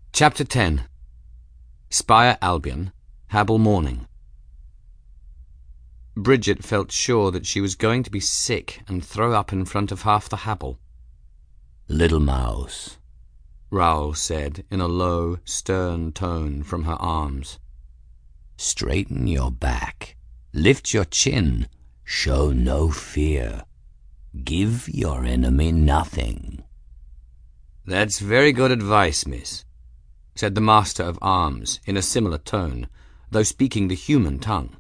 Chapter 10. Spire Albion, Habel Morning. Bridget felt sure that she was going to be sick and throw up in front of half the Habel. "Little mouse," Raoul said in a low, stern tone from her arms. "Straighten your back, lift your chin, show no fear. Give your enemy nothing." "That's very good advice, miss," said the Master of Arms in a similar tone, though speaking the human tongue.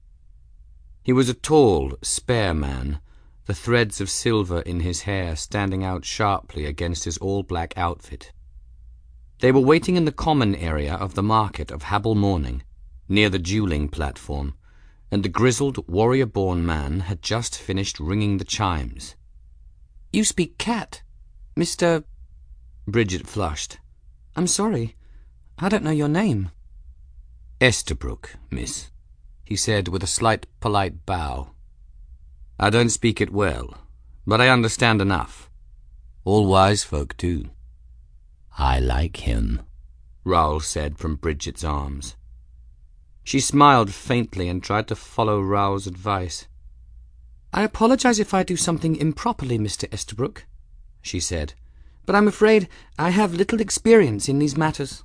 He was a tall, spare man, the threads of silver in his hair standing out sharply against his all-black outfit. They were waiting in the common area of the market of Habel Morning, near the dueling platform, and the grizzled, warrior-born man had just finished ringing the chimes. "You speak cat, Mr.—" Bridget flushed. "I'm sorry. I don't know your name." "Estabrook, miss," he said with a slight polite bow. "I don't speak it well, but I understand enough. All wise folk do." "I like him," Raoul said from Bridget's arms. She smiled faintly and tried to follow Raoul's advice. "I apologize if I do something improperly, Mr. Estabrook," she said, "but I'm afraid I have little experience in these matters."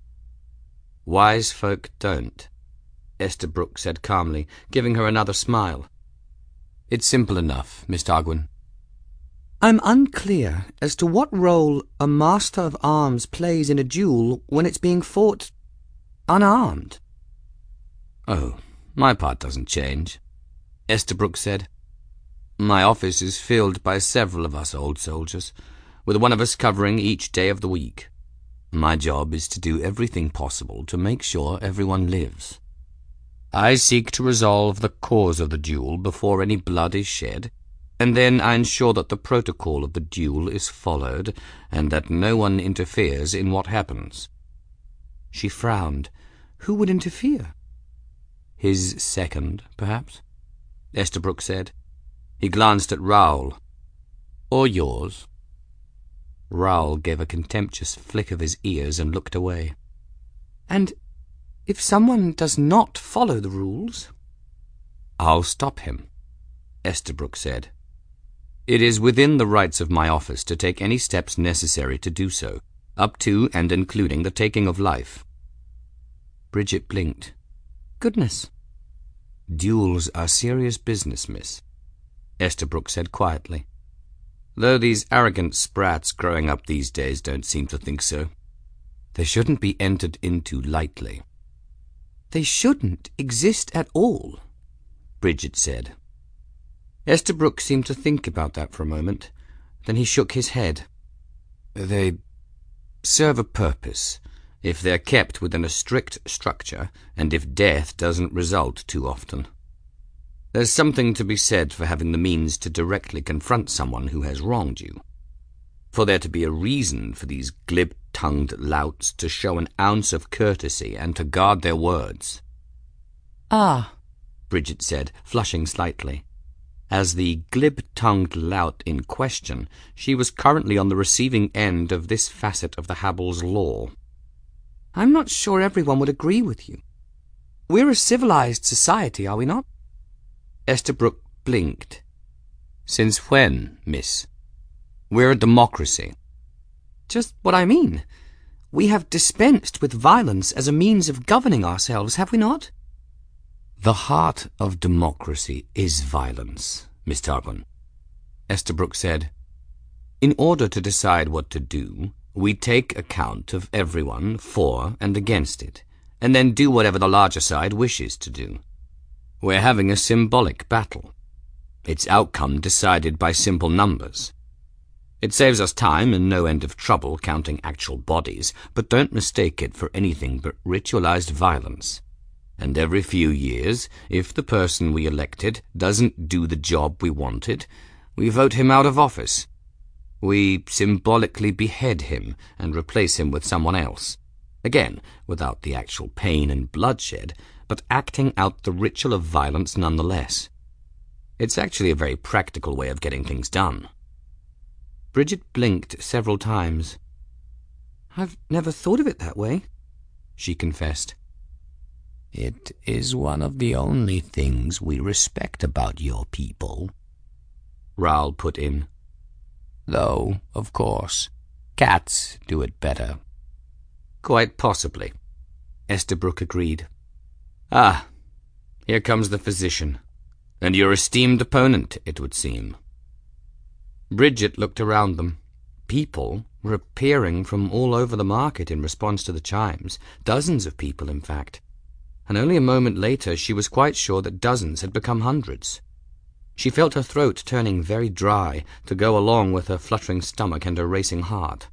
"Wise folk don't," Estabrook said calmly, giving her another smile. "It's simple enough, Miss Targwin." "I'm unclear as to what role a Master of Arms plays in a duel when it's being fought unarmed." "Oh, my part doesn't change," Estabrook said. "My office is filled by several of us old soldiers, with one of us covering each day of the week. My job is to do everything possible to make sure everyone lives. I seek to resolve the cause of the duel before any blood is shed, and then I ensure that the protocol of the duel is followed and that no one interferes in what happens." She frowned. "Who would interfere?" "His second, perhaps," Estabrook said. He glanced at Raoul. "Or yours." Raoul gave a contemptuous flick of his ears and looked away. "And if someone does not follow the rules?" "I'll stop him," Estabrook said. "It is within the rights of my office to take any steps necessary to do so, up to and including the taking of life." Bridget blinked. "Goodness." "Duels are serious business, miss," Estabrook said quietly, "though these arrogant sprats growing up these days don't seem to think so. They shouldn't be entered into lightly." "They shouldn't exist at all," Bridget said. Estabrook seemed to think about that for a moment. Then he shook his head. "They serve a purpose, if they're kept within a strict structure, and if death doesn't result too often. There's something to be said for having the means to directly confront someone who has wronged you. For there to be a reason for these glib-tongued louts to show an ounce of courtesy and to guard their words." "Ah," Bridget said, flushing slightly. As the glib-tongued lout in question, she was currently on the receiving end of this facet of the Habel's law. "I'm not sure everyone would agree with you. We're a civilized society, are we not?" Estabrook blinked. "Since when, miss? We're a democracy." "Just what I mean. We have dispensed with violence as a means of governing ourselves, have we not?" "The heart of democracy is violence, Miss Targwin," Estabrook said. "In order to decide what to do, we take account of everyone for and against it, and then do whatever the larger side wishes to do. We're having a symbolic battle. Its outcome decided by simple numbers. It saves us time and no end of trouble counting actual bodies, but don't mistake it for anything but ritualized violence. And every few years, if the person we elected doesn't do the job we wanted, we vote him out of office. We symbolically behead him and replace him with someone else. Again, without the actual pain and bloodshed, but acting out the ritual of violence nonetheless. It's actually a very practical way of getting things done." Bridget blinked several times. "I've never thought of it that way." she confessed. It is one of the only things we respect about your people, Raoul put in. Though, of course, cats do it better. Quite possibly, Estabrook agreed. Ah, here comes the physician, and your esteemed opponent, it would seem. Bridget looked around them. People were appearing from all over the market in response to the chimes, dozens of people, in fact. And only a moment later she was quite sure that dozens had become hundreds. She felt her throat turning very dry to go along with her fluttering stomach and her racing heart.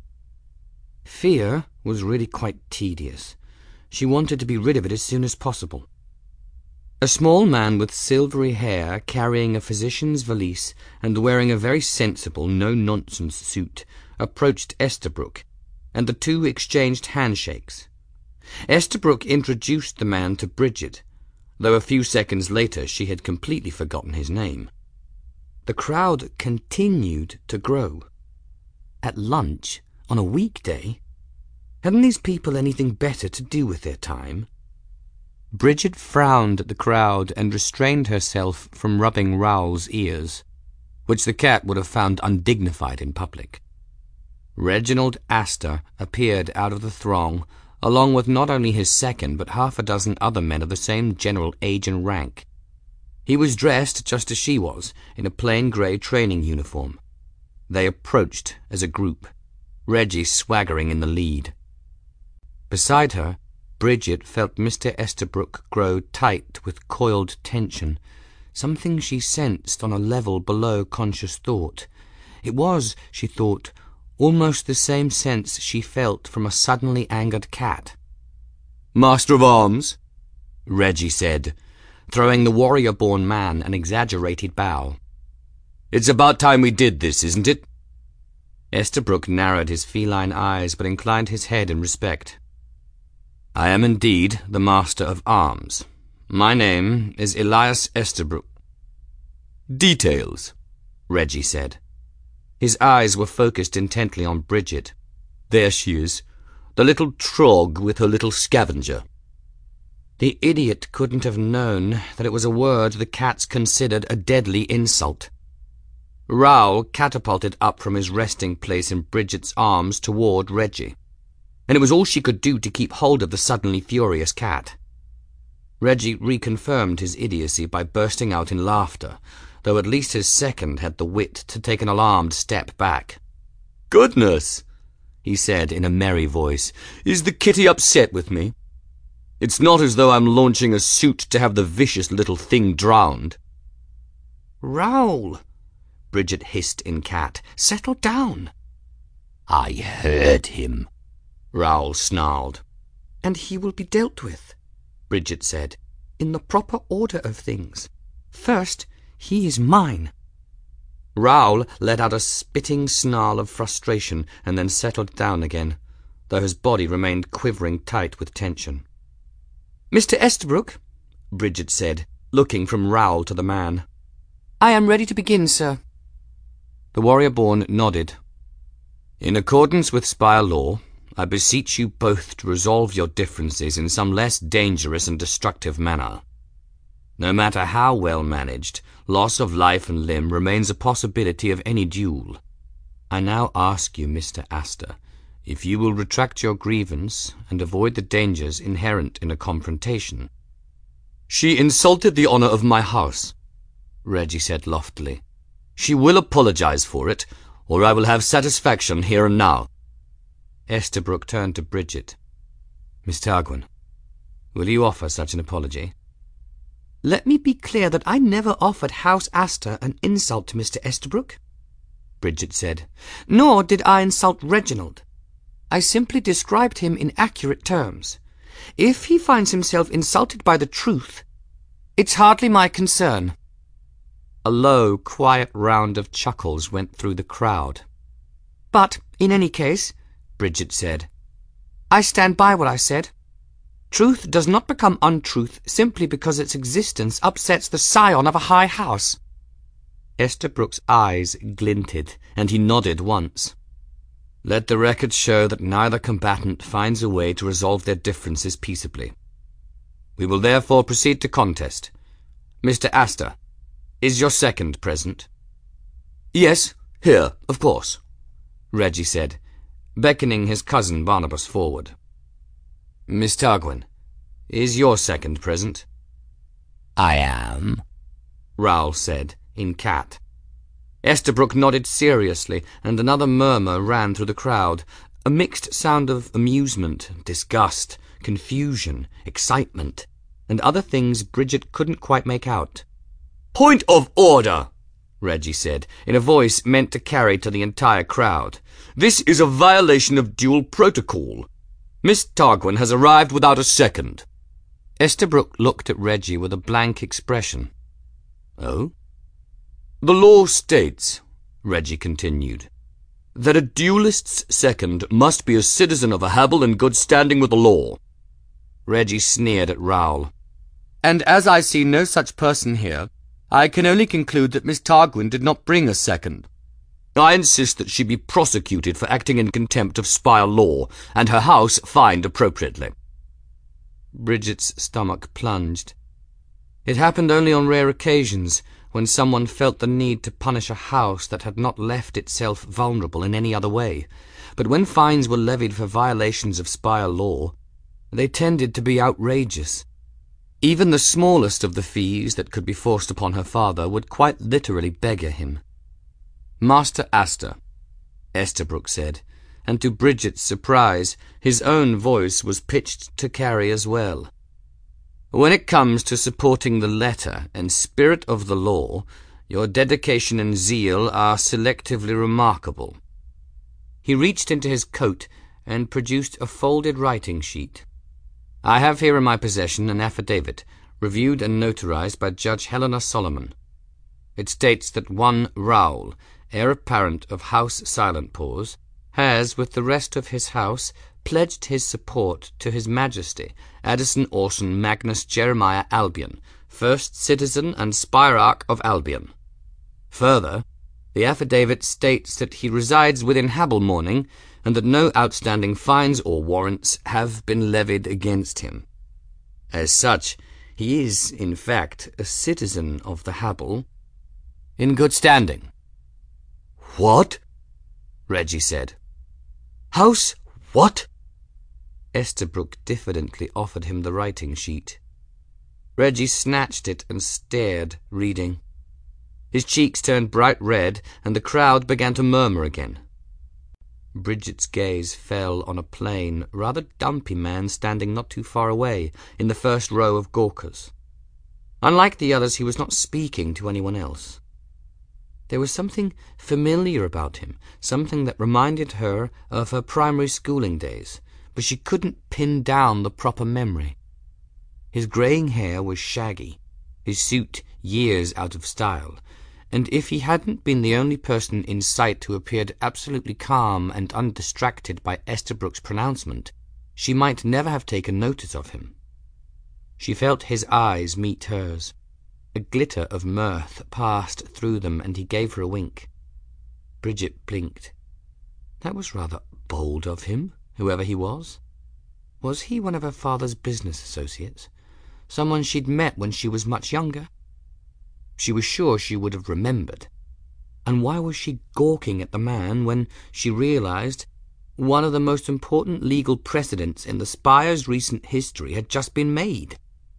Fear was really quite tedious. She wanted to be rid of it as soon as possible. A small man with silvery hair, carrying a physician's valise and wearing a very sensible, no-nonsense suit, approached Estabrook, and the two exchanged handshakes. Estabrook introduced the man to Bridget, though a few seconds later she had completely forgotten his name. The crowd continued to grow. At lunch, on a weekday? Hadn't these people anything better to do with their time? Bridget frowned at the crowd and restrained herself from rubbing Raoul's ears, which the cat would have found undignified in public. Reginald Astor appeared out of the throng, along with not only his second but half a dozen other men of the same general age and rank. He was dressed just as she was, in a plain grey training uniform. They approached as a group, Reggie swaggering in the lead. Beside her, Bridget felt Mr. Estabrook grow tight with coiled tension, something she sensed on a level below conscious thought. It was, she thought, almost the same sense she felt from a suddenly angered cat. "Master of Arms," Reggie said, throwing the warrior-born man an exaggerated bow. "It's about time we did this, isn't it?" Estabrook narrowed his feline eyes but inclined his head in respect. "I am indeed the Master of Arms. My name is Elias Estabrook." "Details," Reggie said. His eyes were focused intently on Bridget. There she is, the little trog with her little scavenger. The idiot couldn't have known that it was a word the cats considered a deadly insult. Raoul catapulted up from his resting place in Bridget's arms toward Reggie, and it was all she could do to keep hold of the suddenly furious cat. Reggie reconfirmed his idiocy by bursting out in laughter, though at least his second had the wit to take an alarmed step back. "Goodness," he said in a merry voice, "is the kitty upset with me? It's not as though I'm launching a suit to have the vicious little thing drowned." "Raoul," Bridget hissed in cat, "settle down." "I heard him," Raoul snarled. "And he will be dealt with," Bridget said, "in the proper order of things. First, he is mine." Raoul let out a spitting snarl of frustration and then settled down again, though his body remained quivering tight with tension. "Mr. Estabrook," Bridget said, looking from Raoul to the man. "I am ready to begin, sir." The warrior-born nodded. "In accordance with Spire law, I beseech you both to resolve your differences in some less dangerous and destructive manner. No matter how well managed, loss of life and limb remains a possibility of any duel. I now ask you, Mr. Astor, if you will retract your grievance and avoid the dangers inherent in a confrontation." "She insulted the honor of my house," Reggie said loftily. "She will apologize for it, or I will have satisfaction here and now." Estabrook turned to Bridget. "Miss Targuin, will you offer such an apology?" "Let me be clear that I never offered House Astor an insult to Mr. Estabrook," Bridget said. "Nor did I insult Reginald. I simply described him in accurate terms. If he finds himself insulted by the truth, it's hardly my concern." A low, quiet round of chuckles went through the crowd. "But, in any case," Bridget said, "I stand by what I said. Truth does not become untruth simply because its existence upsets the scion of a high house." Estabrook's eyes glinted, and he nodded once. Let the record show that neither combatant finds a way to resolve their differences peaceably. We will therefore proceed to contest. Mr. Astor, is your second present?" "Yes, here, of course," Reggie said, beckoning his cousin Barnabas forward. "Miss Targuin, is your second present?" "I am," Raoul said, in cat. Estabrook nodded seriously, and another murmur ran through the crowd, a mixed sound of amusement, disgust, confusion, excitement, and other things Bridget couldn't quite make out. "Point of order!" Reggie said, in a voice meant to carry to the entire crowd. "This is a violation of duel protocol. Miss Targuin has arrived without a second." Estabrook looked at Reggie with a blank expression. "Oh?" "The law states," Reggie continued, "that a duelist's second must be a citizen of a Habel in good standing with the law." Reggie sneered at Raoul. "And as I see no such person here, I can only conclude that Miss Targuin did not bring a second. I insist that she be prosecuted for acting in contempt of Spire law, and her house fined appropriately." Bridget's stomach plunged. It happened only on rare occasions, when someone felt the need to punish a house that had not left itself vulnerable in any other way. But when fines were levied for violations of Spire law, they tended to be outrageous. Even the smallest of the fees that could be forced upon her father would quite literally beggar him. "Master Astor," Estabrook said, and to Bridget's surprise, his own voice was pitched to carry as well. "When it comes to supporting the letter and spirit of the law, your dedication and zeal are selectively remarkable." He reached into his coat and produced a folded writing sheet. "I have here in my possession an affidavit, reviewed and notarized by Judge Helena Solomon. It states that one Raoul, heir apparent of House Silent Paws, has, with the rest of his house, pledged his support to His Majesty Addison Orson Magnus Jeremiah Albion, first citizen and Spirarch of Albion. Further, the affidavit states that he resides within Habel Morning, and that no outstanding fines or warrants have been levied against him. As such, he is, in fact, a citizen of the Habel, in good standing." "What?" Reggie said. "House what?" Estabrook diffidently offered him the writing sheet. Reggie snatched it and stared, reading. His cheeks turned bright red, and the crowd began to murmur again. Bridget's gaze fell on a plain, rather dumpy man standing not too far away, in the first row of Gawkers. Unlike the others, he was not speaking to anyone else. There was something familiar about him, something that reminded her of her primary schooling days, but she couldn't pin down the proper memory. His greying hair was shaggy, his suit years out of style, and if he hadn't been the only person in sight who appeared absolutely calm and undistracted by Estabrook's pronouncement, she might never have taken notice of him. She felt his eyes meet hers. A glitter of mirth passed through them, and he gave her a wink. Bridget blinked. That was rather bold of him, whoever he was. Was he one of her father's business associates? Someone she'd met when she was much younger? She was sure she would have remembered. And why was she gawking at the man when she realized one of the most important legal precedents in the Spire's recent history had just been made?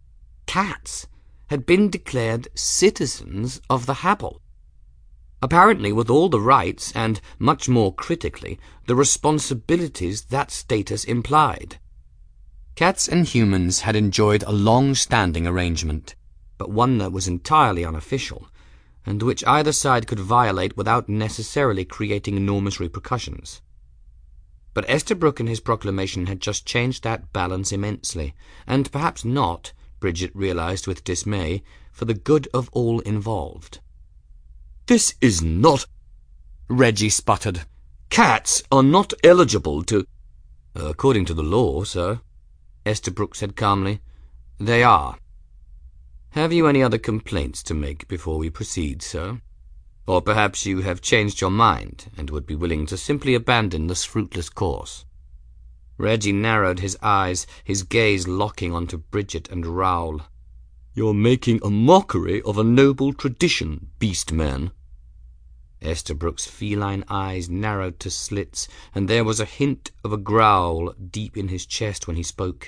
Cats had been declared citizens of the Habel, apparently with all the rights and, much more critically, the responsibilities that status implied. Cats and humans had enjoyed a long-standing arrangement, but one that was entirely unofficial, and which either side could violate without necessarily creating enormous repercussions. But Estabrook and his proclamation had just changed that balance immensely, and perhaps not, Bridget realized with dismay, for the good of all involved. "This is not—" Reggie sputtered. "Cats are not eligible to—" "According to the law, sir," Estabrook said calmly, "they are. Have you any other complaints to make before we proceed, sir?" Or perhaps you have changed your mind and would be willing to simply abandon this fruitless course. Reggie narrowed his eyes, his gaze locking onto Bridget and Raoul. You're making a mockery of a noble tradition, beast man. Estabrook's feline eyes narrowed to slits, and there was a hint of a growl deep in his chest when he spoke.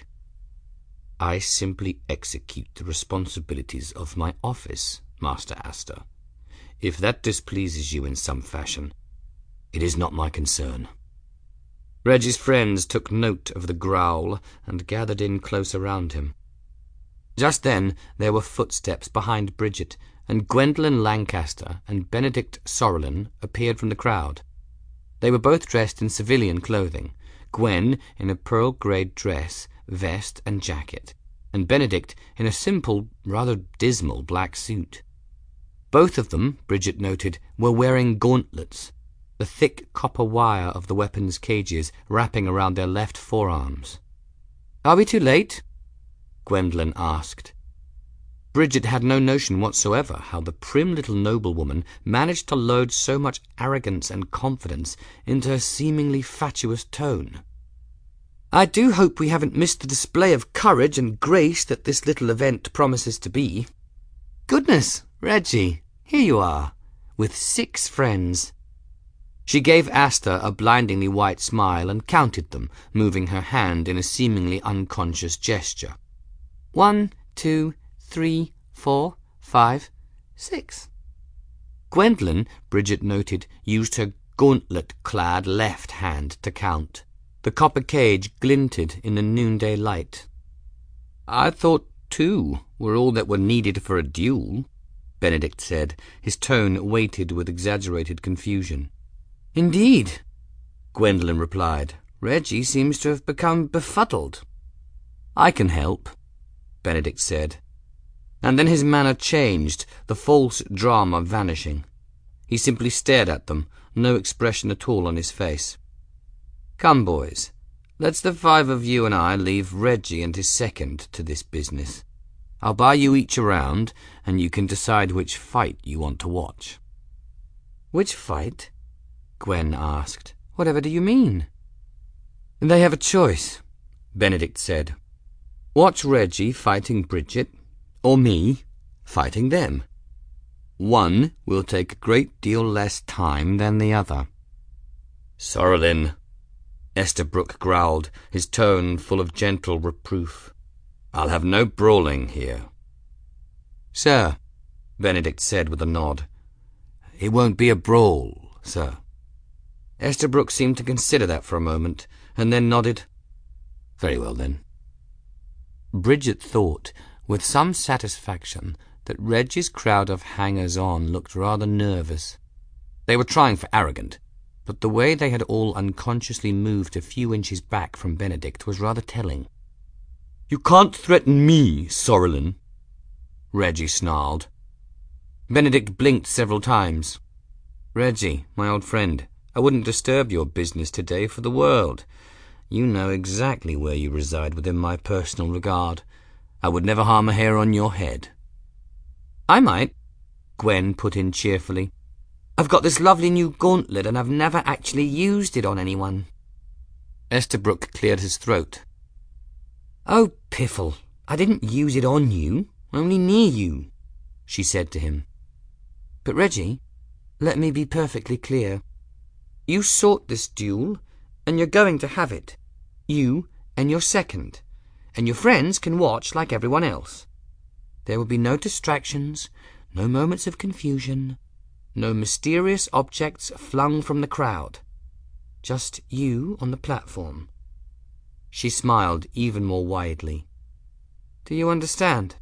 I simply execute the responsibilities of my office, Master Astor. If that displeases you in some fashion, it is not my concern. Reggie's friends took note of the growl and gathered in close around him. Just then there were footsteps behind Bridget, and Gwendolen Lancaster and Benedict Sorrelin appeared from the crowd. They were both dressed in civilian clothing, Gwen in a pearl grey dress, vest and jacket, and Benedict in a simple, rather dismal black suit. Both of them, Bridget noted, were wearing gauntlets, the thick copper wire of the weapons' cages wrapping around their left forearms. "Are we too late?" Gwendolen asked. Bridget had no notion whatsoever how the prim little noblewoman managed to load so much arrogance and confidence into her seemingly fatuous tone. "I do hope we haven't missed the display of courage and grace that this little event promises to be. Goodness, Reggie, here you are, with 6 friends." She gave Astor a blindingly white smile and counted them, moving her hand in a seemingly unconscious gesture. 1, 2, 3, 4, 5, 6. Gwendolen, Bridget noted, used her gauntlet-clad left hand to count. The copper cage glinted in the noonday light. "I thought 2 were all that were needed for a duel," Benedict said, his tone weighted with exaggerated confusion. "Indeed," Gwendolen replied. "Reggie seems to have become befuddled." "I can help," Benedict said. And then his manner changed, the false drama vanishing. He simply stared at them, no expression at all on his face. "Come, boys, let's the 5 of you and I leave Reggie and his second to this business. I'll buy you each a round, and you can decide which fight you want to watch." "Which fight?" Gwen asked. "Whatever do you mean?" "They have a choice," Benedict said. "Watch Reggie fighting Bridget, or me fighting them. One will take a great deal less time than the other." "Sorrelin," Estabrook growled, his tone full of gentle reproof. "I'll have no brawling here." "Sir," Benedict said with a nod. "It won't be a brawl, sir." Estabrook seemed to consider that for a moment, and then nodded. "Very well, then." Bridget thought, with some satisfaction, that Reggie's crowd of hangers-on looked rather nervous. They were trying for arrogant, but the way they had all unconsciously moved a few inches back from Benedict was rather telling. "You can't threaten me, Sorrelin," Reggie snarled. Benedict blinked several times. "Reggie, my old friend, I wouldn't disturb your business today for the world. You know exactly where you reside within my personal regard. I would never harm a hair on your head." "I might," Gwen put in cheerfully. "I've got this lovely new gauntlet, and I've never actually used it on anyone." Estabrook cleared his throat. "Oh, piffle, I didn't use it on you, only near you," she said to him. "But Reggie, let me be perfectly clear. You sought this duel, and you're going to have it. You and your second. And your friends can watch like everyone else. There will be no distractions, no moments of confusion, no mysterious objects flung from the crowd. Just you on the platform." She smiled even more widely. "Do you understand?"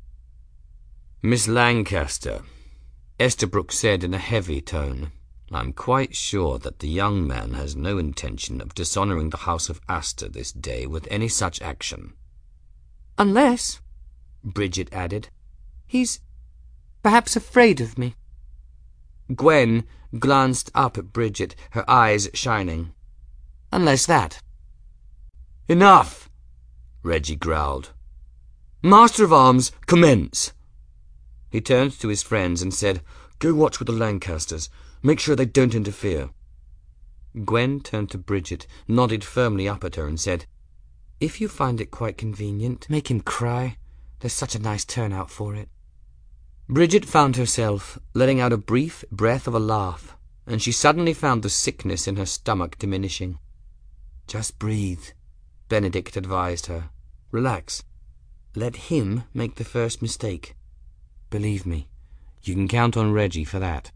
"Miss Lancaster," Estabrook said in a heavy tone, "I'm quite sure that the young man has no intention of dishonoring the House of Astor this day with any such action." "Unless," Bridget added, "he's perhaps afraid of me." Gwen glanced up at Bridget, her eyes shining. "Unless that." "Enough!" Reggie growled. "Master of Arms, commence!" He turned to his friends and said, Go watch with the Lancasters. Make sure they don't interfere. Gwen turned to Bridget, nodded firmly up at her, and said, If you find it quite convenient, make him cry. There's such a nice turnout for it. Bridget found herself letting out a brief breath of a laugh, and she suddenly found the sickness in her stomach diminishing. Just breathe, Benedict advised her. Relax. Let him make the first mistake. Believe me, you can count on Reggie for that.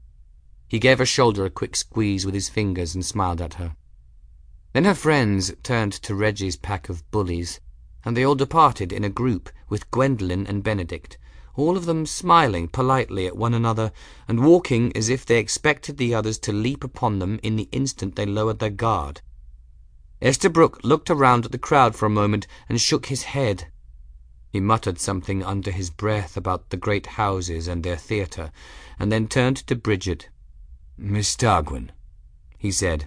He gave her shoulder a quick squeeze with his fingers and smiled at her. Then her friends turned to Reggie's pack of bullies, and they all departed in a group with Gwendolen and Benedict, all of them smiling politely at one another and walking as if they expected the others to leap upon them in the instant they lowered their guard. Estabrook looked around at the crowd for a moment and shook his head. He muttered something under his breath about the great houses and their theatre, and then turned to Bridget. Miss Targwin, he said,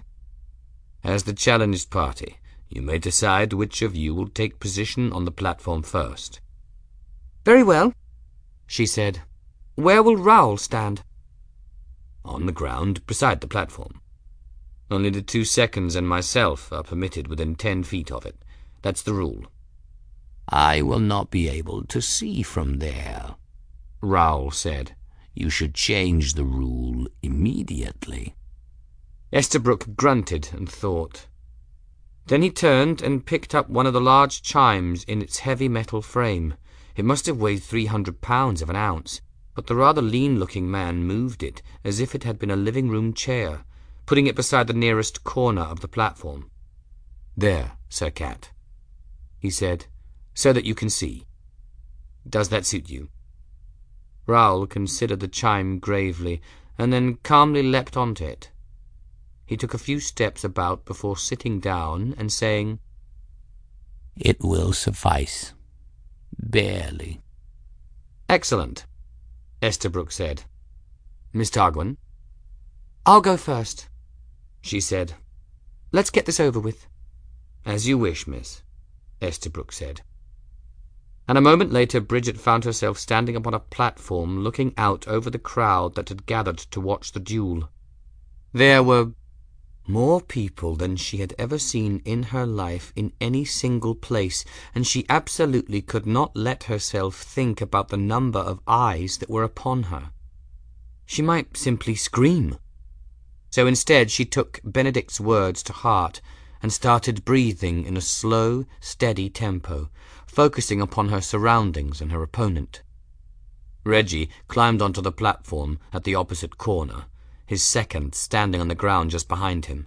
as the challenged party, you may decide which of you will take position on the platform first. Very well, she said. Where will Raoul stand? On the ground beside the platform. Only the 2 seconds and myself are permitted within 10 feet of it. That's the rule. I will not be able to see from there, Raoul said. You should change the rule immediately. Estabrook grunted and thought. Then he turned and picked up one of the large chimes in its heavy metal frame. It must have weighed 300 pounds of an ounce, but the rather lean-looking man moved it as if it had been a living-room chair, putting it beside the nearest corner of the platform. There, Sir Cat, he said, so that you can see. Does that suit you? Raoul considered the chime gravely, and then calmly leapt onto it. He took a few steps about before sitting down and saying, It will suffice. Barely. Excellent, Estabrook said. Miss Targwin? I'll go first, she said. Let's get this over with. As you wish, miss, Estabrook said. And a moment later Bridget found herself standing upon a platform looking out over the crowd that had gathered to watch the duel. There were more people than she had ever seen in her life in any single place, and she absolutely could not let herself think about the number of eyes that were upon her. She might simply scream. So instead she took Benedict's words to heart and started breathing in a slow, steady tempo, focusing upon her surroundings and her opponent. Reggie climbed onto the platform at the opposite corner, his second standing on the ground just behind him.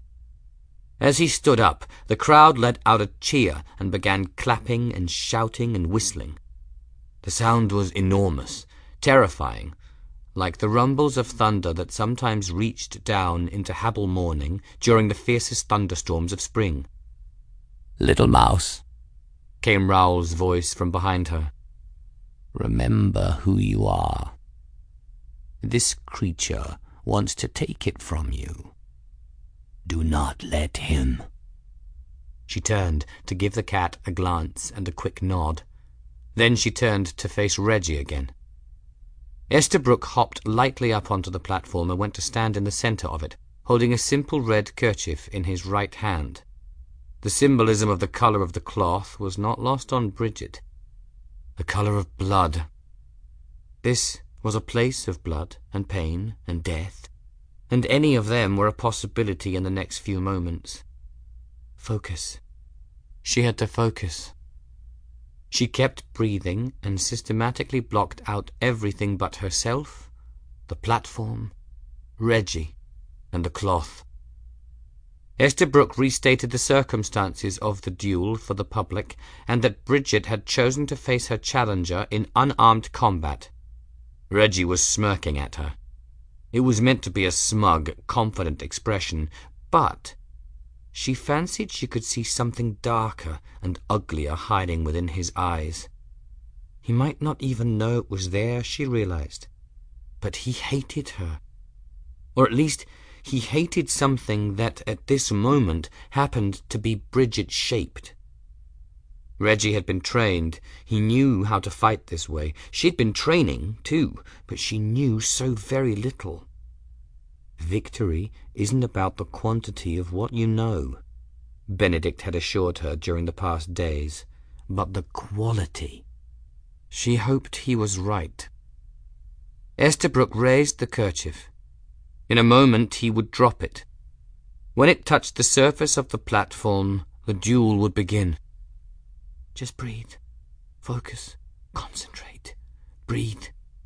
As he stood up, the crowd let out a cheer and began clapping and shouting and whistling. The sound was enormous, terrifying, like the rumbles of thunder that sometimes reached down into Habel morning during the fiercest thunderstorms of spring. Little mouse, came Raoul's voice from behind her. Remember who you are. This creature wants to take it from you. Do not let him. She turned to give the cat a glance and a quick nod. Then she turned to face Reggie again. Estabrook hopped lightly up onto the platform and went to stand in the center of it, holding a simple red kerchief in his right hand. The symbolism of the color of the cloth was not lost on Bridget. The color of blood. This was a place of blood and pain and death, and any of them were a possibility in the next few moments. Focus. She had to focus. She kept breathing and systematically blocked out everything but herself, the platform, Reggie, and the cloth. Estabrook restated the circumstances of the duel for the public, and that Bridget had chosen to face her challenger in unarmed combat. Reggie was smirking at her. It was meant to be a smug, confident expression, but she fancied she could see something darker and uglier hiding within his eyes. He might not even know it was there, she realized, but he hated her. Or at least he hated something that at this moment happened to be Bridget-shaped. Reggie had been trained. He knew how to fight this way. She'd been training, too, but she knew so very little. Victory isn't about the quantity of what you know, Benedict had assured her during the past days, but the quality. She hoped he was right. Estabrook raised the kerchief. In a moment he would drop it. When it touched the surface of the platform, the duel would begin. Just breathe. Focus. Concentrate. Breathe.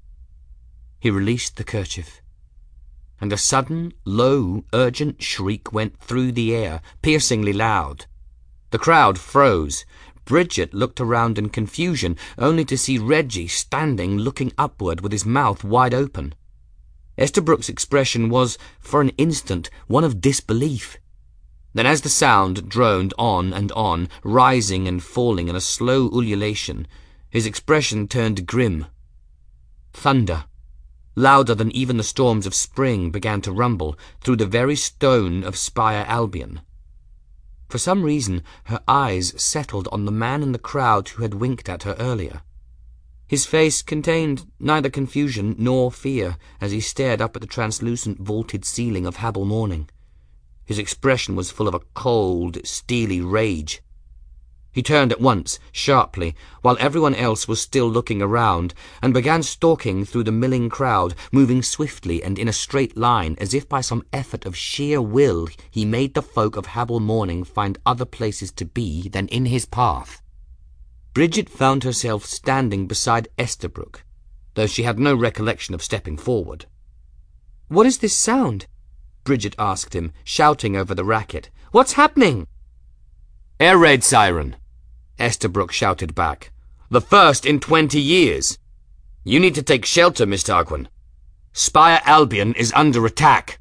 He released the kerchief, and a sudden, low, urgent shriek went through the air, piercingly loud. The crowd froze. Bridget looked around in confusion, only to see Reggie standing looking upward with his mouth wide open. Estabrook's expression was, for an instant, one of disbelief. Then as the sound droned on and on, rising and falling in a slow ululation, his expression turned grim. Thunder, louder than even the storms of spring, began to rumble through the very stone of Spire Albion. For some reason, her eyes settled on the man in the crowd who had winked at her earlier. His face contained neither confusion nor fear as he stared up at the translucent vaulted ceiling of Habel Morning. His expression was full of a cold, steely rage. He turned at once, sharply, while everyone else was still looking around, and began stalking through the milling crowd, moving swiftly and in a straight line, as if by some effort of sheer will he made the folk of Habel Morning find other places to be than in his path. Bridget found herself standing beside Estabrook, though she had no recollection of stepping forward. "What is this sound?" Bridget asked him, shouting over the racket. "What's happening?" "Air raid siren," Estabrook shouted back. "The first in 20 years. You need to take shelter, Miss Tarquin. Spire Albion is under attack."